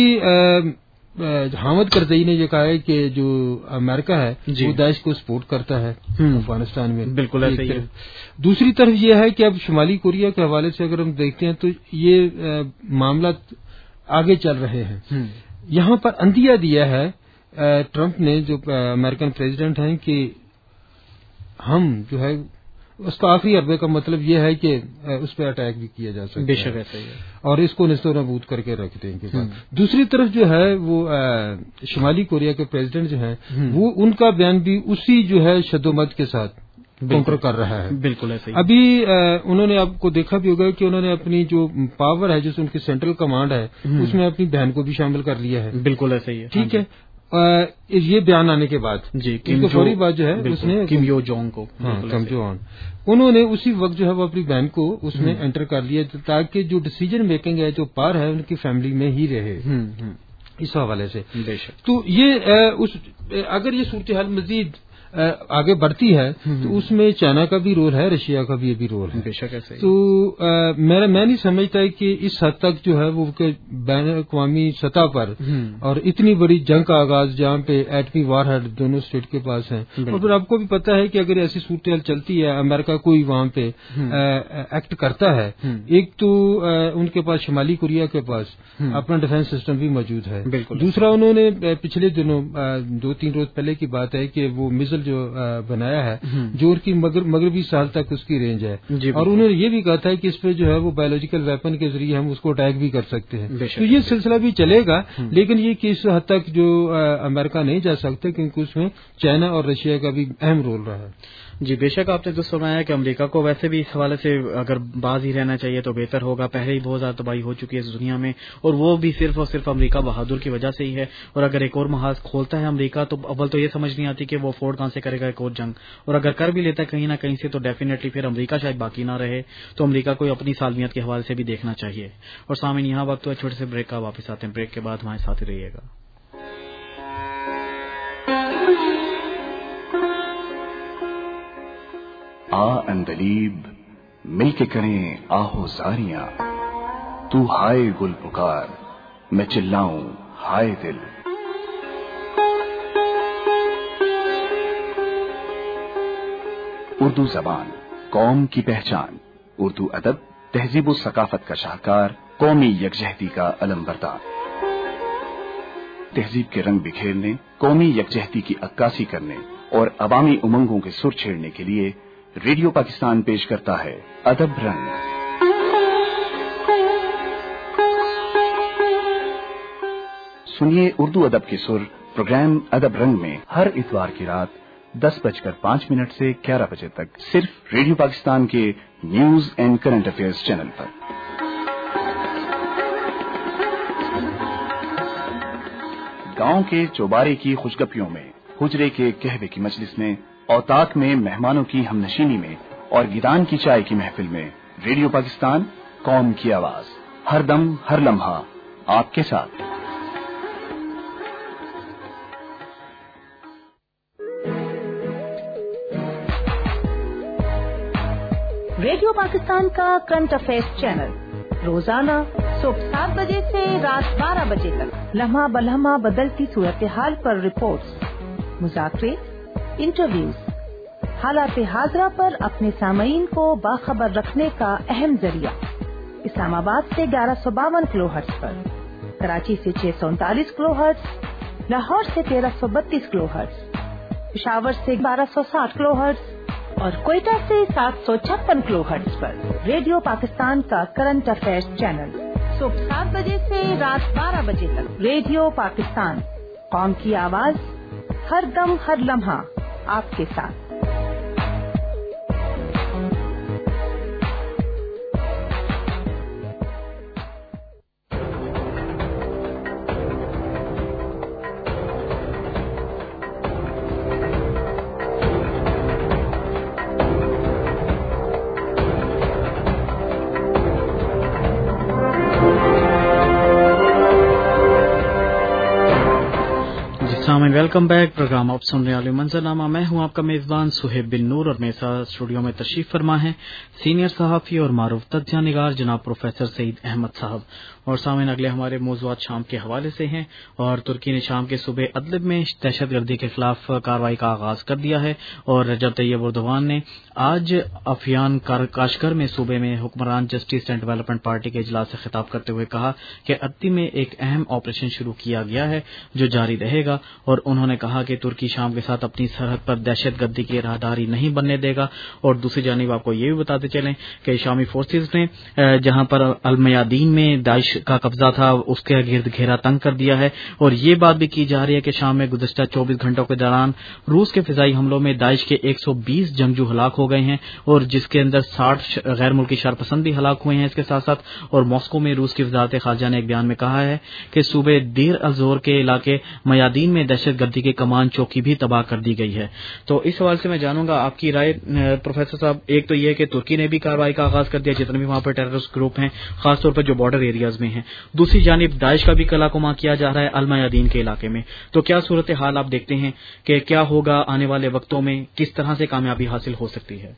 حامد کرزئی نے یہ کہا ہے کہ جو امریکہ ہے وہ داعش کو سپورٹ کرتا ہے افغانستان میں. بالکل ایسا ہی ہے. دوسری طرف یہ ہے کہ اب شمالی کوریا کے حوالے سے اگر ہم دیکھتے ہیں تو یہ معاملات آگے چل رہے ہیں. یہاں پر اندیا دیا ہے ٹرمپ نے, جو امریکن پریزیڈنٹ ہیں, کہ ہم جو ہے اس کا آخری حربے کا مطلب یہ ہے کہ اس پہ اٹیک بھی کیا جا سکتا ہے. بے شک ایسا ہی ہے. اور اس کو نست و نابود کر کے رکھ دیں گے. دوسری طرف جو ہے وہ شمالی کوریا کے پریزیڈنٹ جو ہیں وہ ان کا بیان بھی اسی جو ہے شد و مد کے ساتھ کاؤنٹر کر رہا ہے. بالکل ایسا ہی. ابھی انہوں نے آپ کو دیکھا بھی ہوگا کہ انہوں نے اپنی جو پاور ہے, جو ان کی سینٹرل کمانڈ ہے, اس میں اپنی بہن کو بھی شامل کر لیا ہے. بالکل ایسا ہی ہے. ٹھیک ہے. یہ بیان آنے کے بعد جی فوری بات جو ہے اس نے کم یو جونگ کو کم جو آن انہوں نے اسی وقت جو ہے وہ اپنی بہن کو اس میں انٹر کر لیا, تاکہ جو ڈیسیجن میکنگ ہے, جو پار ہے, ان کی فیملی میں ہی رہے اس حوالے سے. تو یہ اگر یہ صورتحال مزید آگے بڑھتی ہے تو اس میں چائنا کا بھی رول ہے, رشیا کا بھی یہ بھی رول ہے. بے شک ایسے. تو میرا میں نہیں سمجھتا کہ اس حد تک جو ہے وہ بین الاقوامی سطح پر اور اتنی بڑی جنگ کا آغاز جہاں پہ ایٹمی وار ہیڈ دونوں اسٹیٹ کے پاس ہیں, اور پھر آپ کو بھی پتا ہے کہ اگر ایسی صورتحال چلتی ہے, امریکہ کوئی وہاں پہ ایکٹ کرتا ہے, ایک تو ان کے پاس شمالی کوریا کے پاس اپنا ڈیفینس سسٹم بھی موجود ہے. دوسرا انہوں نے پچھلے دنوں دو تین روز پہلے کی بات ہے کہ وہ میزل جو بنایا ہے جو ان کی مغربی سال تک اس کی رینج ہے, اور انہوں نے یہ بھی کہا تھا کہ اس پہ جو ہے وہ بایولوجیکل ویپن کے ذریعے ہم اس کو اٹیک بھی کر سکتے ہیں. تو یہ سلسلہ بھی چلے گا, لیکن یہ کہ اس حد تک جو امریکہ نہیں جا سکتا, کیونکہ اس میں چائنا اور رشیا کا بھی اہم رول رہا ہے. جی بے شک. آپ نے درست فرمایا کہ امریکہ کو ویسے بھی اس حوالے سے اگر باز ہی رہنا چاہیے تو بہتر ہوگا. پہلے ہی بہت زیادہ تباہی ہو چکی ہے اس دنیا میں, اور وہ بھی صرف اور صرف امریکہ بہادر کی وجہ سے ہی ہے. اور اگر ایک اور محاذ کھولتا ہے امریکہ تو اول تو یہ سمجھ نہیں آتی کہ وہ افورڈ کہاں سے کرے گا ایک اور جنگ, اور اگر کر بھی لیتا ہے کہیں نہ کہیں سے تو ڈیفینیٹلی پھر امریکہ شاید باقی نہ رہے. تو امریکہ کو اپنی سالمیت کے حوالے سے بھی دیکھنا چاہیے. اور سامعین یہاں وقت ہے چھوٹے سے بریک کا, واپس آتے ہیں. بریک کے بعد ہمارے ساتھ رہیے گا. آ اندلیب مل کے کریں آہو زاریاں, تو ہائے گل پکار میں چلاؤں ہائے دل. اردو زبان قوم کی پہچان, اردو ادب تہذیب و ثقافت کا شاہکار, قومی یکجہتی کا علم بردار. تہذیب کے رنگ بکھیرنے, قومی یکجہتی کی عکاسی کرنے اور عوامی امنگوں کے سر چھیڑنے کے لیے ریڈیو پاکستان پیش کرتا ہے ادب رنگ. سنیے اردو ادب کے سر प्रोग्राम अदब रंग में हर इतवार की रात दस बजकर पांच मिनट से ग्यारह बजे तक सिर्फ रेडियो पाकिस्तान के news and current affairs channel पर। गांव के चौबारे की खुशगपियों में, हुजरे के कहवे की मजलिस में, औताक में मेहमानों की हमनशीनी में और गिदान की चाय की महफिल में रेडियो पाकिस्तान कौम की आवाज, हर दम हर लम्हा आपके साथ। रेडियो पाकिस्तान का करंट अफेयर्स चैनल रोजाना सुबह सात बजे से रात बारह बजे तक लम्हा बलम्हा बदलती सूरत हाल पर रिपोर्ट्स, मुज़ाकरे, इंटरव्यूज, हालात हाजरा पर अपने सामईन को बाखबर रखने का अहम जरिया। इस्लामाबाद से ग्यारह सौ बावन किलो हर्ट्ज पर, कराची से छह सौ उनतालीस किलो हर्ट्ज, लाहौर से तेरह सौ बत्तीस किलो हर्ट्ज, पेशावर से बारह सौ साठ किलो हर्ट्ज और कोयटा से सात सौ छप्पन किलो हर्ट्ज पर रेडियो पाकिस्तान का करंट अफेयर्स चैनल सुबह सात बजे से रात बारह बजे तक। रेडियो पाकिस्तान, कौम की आवाज, हर दम हर लम्हा आपके साथ। Welcome back. प्रोग्राम आप सुन रहे हैं मंजरनामा। मैं हूं आपका मेजबान सुहेब बिन नूर और मेरे साथ स्टूडियो में तशरीफ फरमा है सीनियर सहाफ़ी और मारूफ तज्ज़िया निगार जनाब प्रोफेसर सईद अहमद साहब। और सामने अगले हमारे मौज़ूआत शाम के हवाले से हैं। और तुर्की ने शाम के सूबे अदलिब में दहशत गर्दी के खिलाफ कार्रवाई का आगाज कर दिया है। और रजब तैयब एर्दोगान ने आज अफियान काशगर में सूबे में हुक्मरान जस्टिस एंड डेवलपमेंट पार्टी के इजलास से खिताब करते हुए कहा कि अत्ती में एक अहम ऑपरेशन शुरू किया गया है जो जारी रहेगा। और उन्होंने कहा कि तुर्की शाम के साथ अपनी सरहद पर दहशत गर्दी की राहदारी नहीं बनने देगा। और दूसरी जानिब आपको ये भी बताते चलें कि शामी फोर्सेज ने जहां पर अल-मयादीन में दाइश का कब्जा था उसके गिर्द घेरा तंग कर दिया है। और ये बात भी की जा रही है कि शाम में गुज़श्ता चौबीस घंटों के दौरान रूस के फिजाई हमलों में दाइश के एक सौ बीस जंगजू हलाक हो गए हैं और जिसके अंदर साठ गैर मुल्की शरपसंद भी हलाक हुए हैं इसके साथ साथ। और मॉस्को में रूस की वजारत खारजा ने एक बयान में कहा है कि सूबे देर अज़ोर के इलाके मयादीन में दहशत गर्दी की कमान चौकी भी तबाह कर दी गई है। तो इस सवाल से मैं जानूंगा आपकी राय प्रोफेसर साहब। एक तो ये कि तुर्की ने भी कार्रवाई का आगाज कर दिया जितने भी वहां पर टेररिस्ट ग्रुप हैं खासतौर पर जो बॉर्डर एरियाज में हैं। दूसरी जानिब दाइश का भी कलाकुमा किया जा रहा है अल-मयादीन के इलाके में। तो क्या सूरत हाल आप देखते हैं कि क्या होगा आने वाले वक्तों में, किस तरह से कामयाबी हासिल हो सकती है?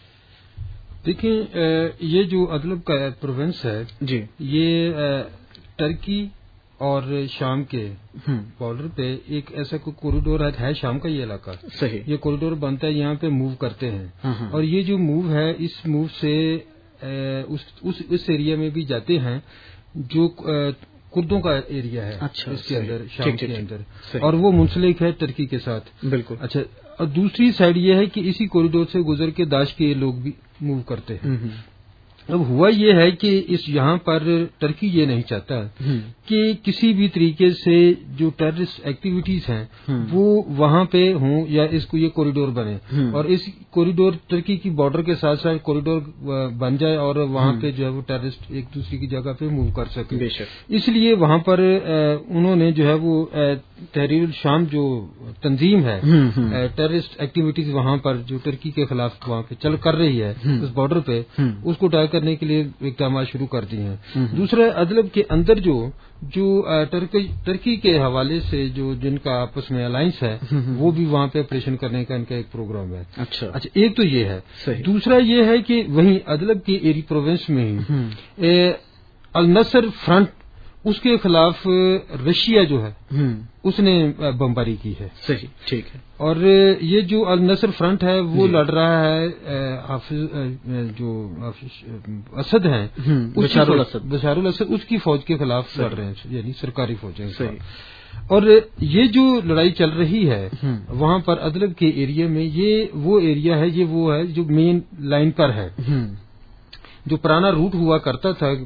देखिए, ये जो अदलब का प्रोविंस है जी, ये टर्की और शाम के बॉर्डर पे एक ऐसा कोई कॉरिडोर है, है शाम का ये इलाका सही। ये कॉरिडोर बनता है, यहाँ पे मूव करते हैं। और ये जो मूव है, इस मूव से उस उस इस एरिया में भी जाते हैं जो कुर्दों का एरिया है। अच्छा, इसके अंदर शाम के अंदर, और वो मुंसलिक है टर्की के साथ। बिल्कुल। अच्छा, और दूसरी साइड ये है कि इसी कॉरिडोर से गुजर के दाश के लोग भी मूव करते हैं। अब हुआ ये है कि इस यहाँ पर टर्की ये नहीं चाहता कि किसी भी तरीके से जो टेररिस्ट एक्टिविटीज हैं वो वहाँ पे हों या इसको ये कॉरिडोर बने और इस कॉरिडोर टर्की की बॉर्डर के साथ साथ कॉरिडोर बन जाए और वहाँ पे जो है वो टेररिस्ट एक दूसरे की जगह पे मूव कर सके। इसलिए वहाँ पर उन्होंने जो है वो तहरीर शाम जो तंजीम है टेररिस्ट एक्टिविटीज वहाँ पर जो टर्की के खिलाफ वहाँ पे चल कर रही है उस बॉर्डर पे, उसको टाई करने के लिए इक़दाम शुरू कर दिए हैं। दूसरा, अदलब के अंदर जो जो टर्की टर्की के हवाले से जो जिनका आपस में अलायंस है वो भी वहाँ पे ऑपरेशन करने का इनका एक प्रोग्राम है। अच्छा अच्छा, एक तो ये है। दूसरा ये है कि वहीं अदलब की एरी प्रोविंस में ही अल नसर फ्रंट, उसके खिलाफ रशिया जो है उसने बमबारी की है। सही, ठीक है। और ये जो अल नसर फ्रंट है वो लड़ रहा है हाफिज जो असद हैं, बशारुल असद बशारुल असद उसकी फौज के खिलाफ लड़ रहे हैं, यानी सरकारी फौजें। और ये जो लड़ाई चल रही है वहाँ पर अदलब के एरिया में, ये वो एरिया है, ये वो है जो मेन लाइन पर है, जो पुराना रूट हुआ करता था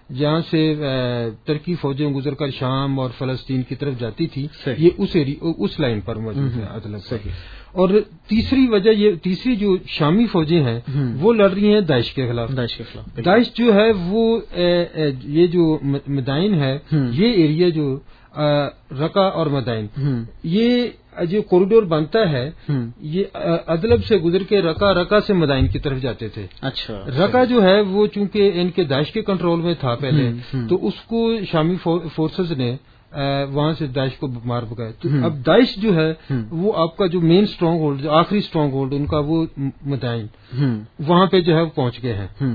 جہاں سے ترکی فوجیں گزر کر شام اور فلسطین کی طرف جاتی تھی، یہ اس اس لائن پر موجود ہے عدلب سے. اور تیسری وجہ یہ تیسری جو شامی فوجیں ہیں وہ لڑ رہی ہیں داعش کے خلاف. داعش کے خلاف داعش جو ہے وہ یہ جو مدائن ہے، یہ ایریا جو رقہ اور مدائن، یہ جو کوریڈور بنتا ہے یہ عدلب سے گزر کے رقہ رقہ سے مدائن کی طرف جاتے تھے. اچھا. رقہ جو ہے وہ چونکہ ان کے داعش کے کنٹرول میں تھا پہلے، تو اس کو شامی فورسز نے وہاں سے داعش کو مار بگایا. تو اب داعش جو ہے وہ آپ کا جو مین اسٹرانگ ہولڈ، جو آخری اسٹرانگ ہولڈ ان کا وہ مدائن، وہاں پہ جو ہے پہنچ گئے ہیں.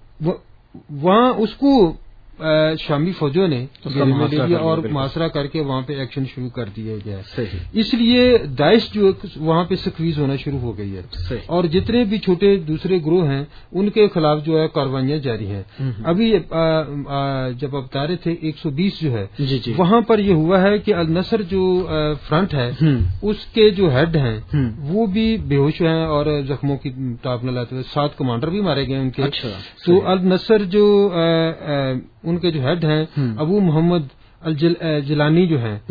وہاں اس کو شامی فوجوں نے اور محاصرہ کر کے وہاں پہ ایکشن شروع کر دیا گیا. اس لیے داعش جو وہاں پہ سکویز ہونا شروع ہو گئی ہے، اور جتنے بھی چھوٹے دوسرے گروہ ہیں ان کے خلاف جو ہے کاروائیاں جاری ہیں. ابھی جب آپ بتا رہے تھے ایک سو بیس جو ہے وہاں پر یہ ہوا ہے کہ النصر جو فرنٹ ہے اس کے جو ہیڈ ہیں وہ بھی بے ہوش ہیں اور زخموں کی تاب نہ لاتے ہوئے، سات کمانڈر بھی مارے گئے ان کے. تو النصر جو ان کے جو ہیڈ ہیں ابو محمد الجلانی جو ہیں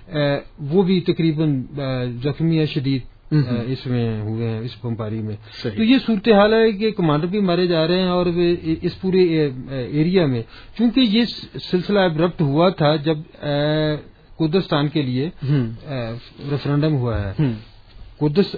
وہ بھی تقریباً زخمی ہے شدید اس میں ہوئے ہیں اس بمباری میں. تو یہ صورتحال ہے کہ کمانڈر بھی مارے جا رہے ہیں، اور اس پورے ایریا میں چونکہ یہ سلسلہ ابرپٹ ہوا تھا جب کردستان کے لیے ریفرنڈم ہوا ہے. قدس،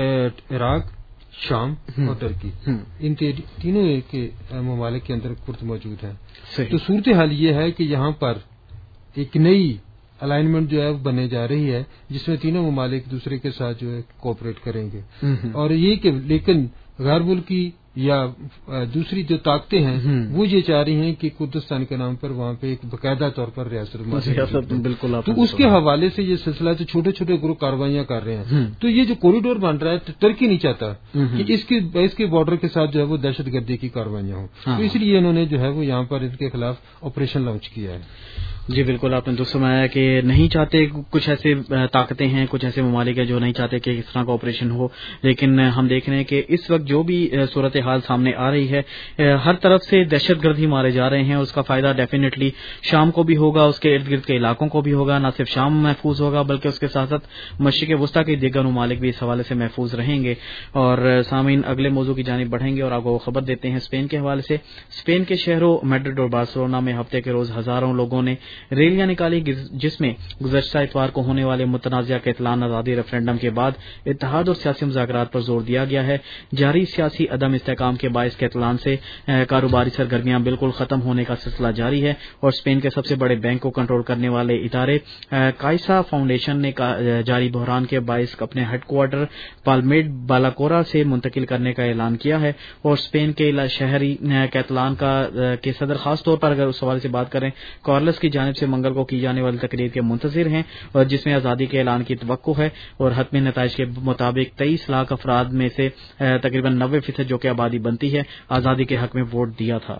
عراق، شام اور ترکی، ان تینوں کے ممالک کے اندر کرد موجود ہیں. تو صورتحال یہ ہے کہ یہاں پر ایک نئی الائنمنٹ جو ہے وہ بنے جا رہی ہے جس میں تینوں ممالک دوسرے کے ساتھ جو ہے کوآپریٹ کریں گے. اور یہ کہ لیکن غیر ملکی یا دوسری جو طاقتیں ہیں وہ یہ چاہ رہی ہیں کہ کردستان کے نام پر وہاں پہ ایک باقاعدہ طور پر ریاست بالکل. تو اس کے حوالے سے یہ سلسلہ جو چھوٹے چھوٹے گروہ کاروائیاں کر رہے ہیں. تو یہ جو کوریڈور بن رہا ہے ترکی نہیں چاہتا کہ اس کی اس کے بارڈر کے ساتھ جو ہے وہ دہشت گردی کی کاروائیاں ہوں. تو اس لیے انہوں نے جو ہے وہ یہاں پر ان کے خلاف آپریشن لانچ کیا ہے. جی بالکل، آپ نے درست فرمایا کہ نہیں چاہتے، کچھ ایسے طاقتیں ہیں، کچھ ایسے ممالک ہیں جو نہیں چاہتے کہ اس طرح کا آپریشن ہو. لیکن ہم دیکھ رہے ہیں کہ اس وقت جو بھی صورتحال سامنے آ رہی ہے، ہر طرف سے دہشت گرد ہی مارے جا رہے ہیں. اس کا فائدہ ڈیفینیٹلی شام کو بھی ہوگا، اس کے ارد گرد کے علاقوں کو بھی ہوگا. نہ صرف شام محفوظ ہوگا بلکہ اس کے ساتھ ساتھ مشرق وسطیٰ کے دیگر ممالک بھی اس حوالے سے محفوظ رہیں گے. اور سامعین اگلے موضوع کی جانب بڑھیں گے اور آپ کو خبر دیتے ہیں اسپین کے حوالے سے. اسپین کے شہروں میڈرڈ اور بارسلونا میں ہفتے کے روز ہزاروں لوگوں نے ریلیاں نکالی جس میں گزشتہ اتوار کو ہونے والے متنازع کیٹلان آزادی ریفرنڈم کے بعد اتحاد اور سیاسی مذاکرات پر زور دیا گیا ہے. جاری سیاسی عدم استحکام کے باعث کیٹلان سے کاروباری سرگرمیاں بالکل ختم ہونے کا سلسلہ جاری ہے اور اسپین کے سب سے بڑے بینک کو کنٹرول کرنے والے ادارے کائسا فاؤنڈیشن نے جاری بحران کے باعث اپنے ہیڈ کوارٹر پالمیڈ بالاکورا سے منتقل کرنے کا اعلان کیا ہے. اور اسپین کے شہری کیٹلان کا کے صدر خاص طور پر اگر اس حوالے سے بات کریں کارلس کی جانب سے منگل کو کی جانے والی تقریر کے منتظر ہیں اور جس میں آزادی کے اعلان کی توقع ہے. اور حتمی نتائج کے مطابق تیئیس لاکھ افراد میں سے تقریباً نوے فیصد جو کہ آبادی بنتی ہے آزادی کے حق میں ووٹ دیا تھا.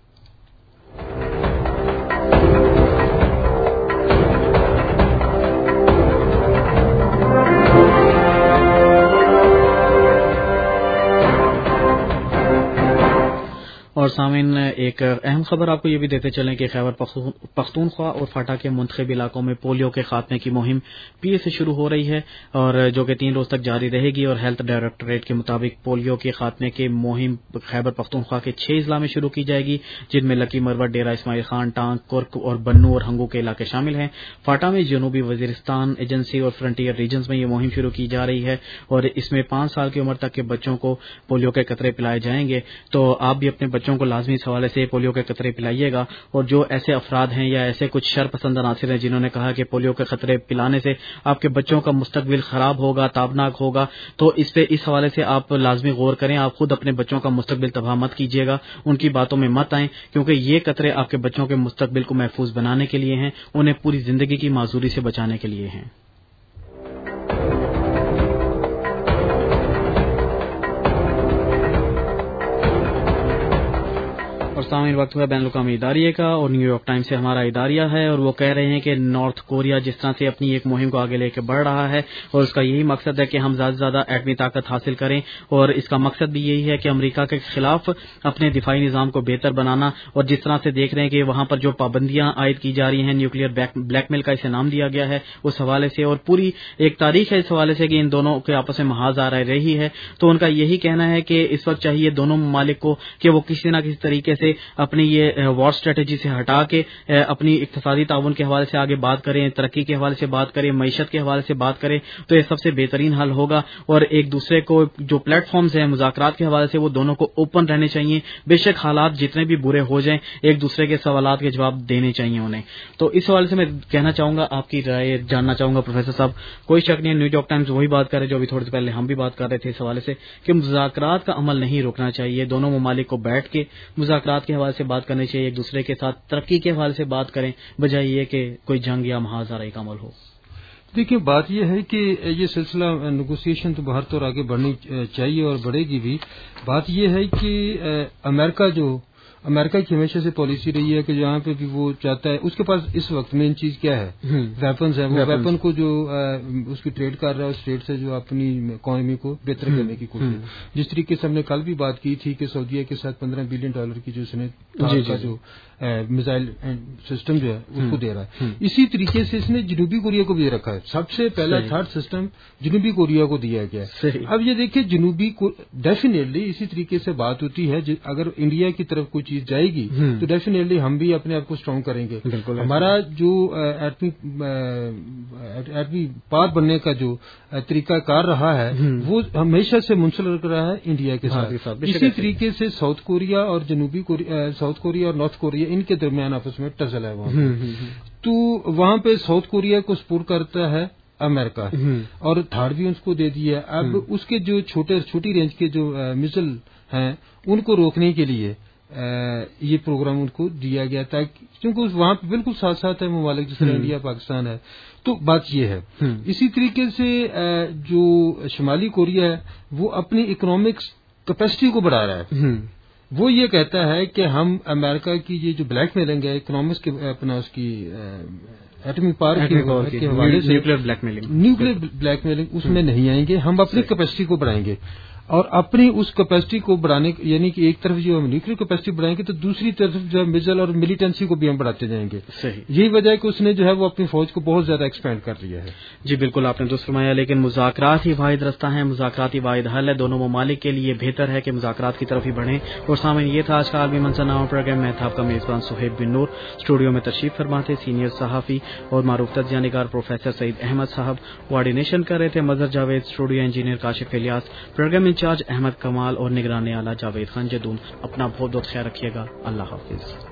اور سامعین ایک اہم خبر آپ کو یہ بھی دیتے چلیں کہ خیبر پختونخوا اور فاٹا کے منتخب علاقوں میں پولیو کے خاتمے کی مہم پی اے سے شروع ہو رہی ہے اور جو کہ تین روز تک جاری رہے گی. اور ہیلتھ ڈائریکٹوریٹ کے مطابق پولیو کے خاتمے کی مہم خیبر پختونخوا کے چھ اضلاع میں شروع کی جائے گی جن میں لکی مروت، ڈیرہ اسماعیل خان، ٹانک، کرک اور بنو اور ہنگو کے علاقے شامل ہیں. فاٹا میں جنوبی وزیرستان ایجنسی اور فرنٹیئر ریجنز میں یہ مہم شروع کی جا رہی ہے اور اس میں پانچ سال کی عمر تک کے بچوں کو پولیو کے قطرے پلائے جائیں گے. تو آپ بھی اپنے بچوں کو لازمی اس حوالے سے پولیو کے قطرے پلائیے گا. اور جو ایسے افراد ہیں یا ایسے کچھ شر پسند عناصر ہیں جنہوں نے کہا کہ پولیو کے قطرے پلانے سے آپ کے بچوں کا مستقبل خراب ہوگا، تابناک ہوگا، تو اس پہ اس حوالے سے آپ لازمی غور کریں. آپ خود اپنے بچوں کا مستقبل تباہ مت کیجیے گا، ان کی باتوں میں مت آئیں کیونکہ یہ قطرے آپ کے بچوں کے مستقبل کو محفوظ بنانے کے لیے ہیں، انہیں پوری زندگی کی معذوری سے بچانے کے لیے ہیں. پر سامعین وقت ہوا بین الاقوامی اداریے کا، اور نیو یارک ٹائمز سے ہمارا اداریہ ہے، اور وہ کہہ رہے ہیں کہ نارتھ کوریا جس طرح سے اپنی ایک مہم کو آگے لے کے بڑھ رہا ہے اور اس کا یہی مقصد ہے کہ ہم زیادہ سے زیادہ ایٹمی طاقت حاصل کریں، اور اس کا مقصد بھی یہی ہے کہ امریکہ کے خلاف اپنے دفاعی نظام کو بہتر بنانا، اور جس طرح سے دیکھ رہے ہیں کہ وہاں پر جو پابندیاں عائد کی جا رہی ہیں، نیوکلیئر بلیک میل کا اسے نام دیا گیا ہے اس حوالے سے، اور پوری ایک تاریخ ہے اس حوالے سے کہ ان دونوں کے آپس میں محاذ آ رہی ہے، تو ان کا یہی کہنا ہے کہ اس وقت چاہیے دونوں ممالک کو کہ وہ کسی نہ کسی طریقے سے اپنی یہ وار اسٹریٹجی سے ہٹا کے اپنی اقتصادی تعاون کے حوالے سے آگے بات کریں، ترقی کے حوالے سے بات کریں، معیشت کے حوالے سے بات کریں، تو یہ سب سے بہترین حل ہوگا، اور ایک دوسرے کو جو پلیٹ فارمز ہیں مذاکرات کے حوالے سے وہ دونوں کو اوپن رہنے چاہیے، بے شک حالات جتنے بھی برے ہو جائیں ایک دوسرے کے سوالات کے جواب دینے چاہیے انہیں۔ تو اس حوالے سے میں کہنا چاہوں گا، آپ کی رائے جاننا چاہوں گا پروفیسر صاحب۔ کوئی شک نہیں، نیو یارک ٹائمز وہی بات کر رہے جو ابھی تھوڑی دیر پہلے ہم بھی بات کر رہے تھے اس حوالے سے کہ مذاکرات کا عمل نہیں روکنا چاہیے، دونوں ممالک کو بیٹھ کے مذاکرات کے حوالے سے بات کرنی چاہیے، ایک دوسرے کے ساتھ ترقی کے حوالے سے بات کریں بجائے یہ کہ کوئی جنگ یا محاذ آرائی کا عمل ہو۔ دیکھیے بات یہ ہے کہ یہ سلسلہ نیگوسیشن تو باہر تو آگے بڑھنی چاہیے اور بڑھے گی بھی۔ بات یہ ہے کہ امریکہ جو امریکہ کی ہمیشہ سے پالیسی رہی ہے کہ جہاں پہ بھی وہ چاہتا ہے، اس کے پاس اس وقت مین چیز کیا ہے؟ ویپنز ہے، وہ ویپن کو جو اس کی ٹریڈ کر رہا ہے اس ٹریڈ سے جو اپنی اکانومی کو بہتر کرنے کی کوشش، جس طریقے سے ہم نے کل بھی بات کی تھی کہ سعودیہ کے ساتھ پندرہ بلین ڈالر کی جو اس نے کا جو میزائل سسٹم جو ہے اس کو دے رہا ہے، اسی طریقے سے اس نے جنوبی کوریا کو بھی دے رکھا ہے۔ سب سے پہلا تھرڈ سسٹم جنوبی کوریا کو دیا گیا ہے۔ اب یہ دیکھیں جنوبی کو ڈیفینیٹلی اسی طریقے سے بات ہوتی ہے، اگر انڈیا کی طرف کوئی چیز جائے گی تو ڈیفینیٹلی ہم بھی اپنے آپ کو اسٹرانگ کریں گے۔ ہمارا جو ایٹمی ایٹمی پار بننے کا جو طریقہ کار رہا ہے وہ ہمیشہ سے منسلک رہا ہے انڈیا کے ساتھ۔ اسی طریقے سے ساؤتھ کوریا اور جنوبی کوریا ساؤتھ کوریا اور نارتھ کوریا ان کے درمیان آپس میں ٹزل ہے وہاں، تو وہاں پہ ساؤتھ کوریا کو سپورٹ کرتا ہے امریکہ، اور تھرڈ بھی اس کو دے دیا ہے۔ اب اس کے جو چھوٹے چھوٹی رینج کے جو میزل ہیں ان کو روکنے کے لیے یہ پروگرام ان کو دیا گیا تھا، کیونکہ وہاں پہ بالکل ساتھ ساتھ ہے ممالک جس طرح انڈیا پاکستان ہے۔ تو بات یہ ہے، اسی طریقے سے جو شمالی کوریا ہے وہ اپنی اکنامکس کیپیسٹی کو بڑھا رہا ہے۔ وہ یہ کہتا ہے کہ ہم امریکہ کی یہ جو بلیک میلنگ ہے اکنامکس کے اپنا اس کی ایٹمی پار کے حوالے سے nuclear blackmailing nuclear blackmailing اس میں نہیں آئیں گے، ہم اپنی کیپیسٹی کو بڑھائیں گے، اور اپنی اس کیپیسٹی کو بڑھانے یعنی کہ ایک طرف جو ہم نیوکلیئر کیپیسٹی بڑھائیں گے تو دوسری طرف جو ہے میزل اور ملیٹنسی کو بھی ہم بڑھاتے جائیں گے۔ یہی وجہ ہے کہ اس نے جو ہے وہ اپنی فوج کو بہت زیادہ ایکسپینڈ کر لیا ہے۔ جی بالکل آپ نے درست فرمایا، لیکن مذاکرات ہی واحد رستہ ہے، مذاکرات ہی واحد حل ہے، دونوں ممالک کے لیے بہتر ہے کہ مذاکرات کی طرف ہی بڑھیں۔ اور سامعین یہ تھا آج کا عالمی منظرنامہ پروگرام، میں تھا آپ کا میزبان صہیب بن نور، اسٹوڈیو میں تشریف فرما تھے سینئر صحافی اور معروف تجزیہ نگار پروفیسر سعید احمد صاحب، کوآرڈینیشن کر رہے تھے Mazhar Javed, studio engineer Kashif Ilyas, programme incharge Ahmed Kamal اور نگران اعلیٰ جاوید خان جدون۔ اپنا بہت بہت خیال رکھیے گا، اللہ حافظ۔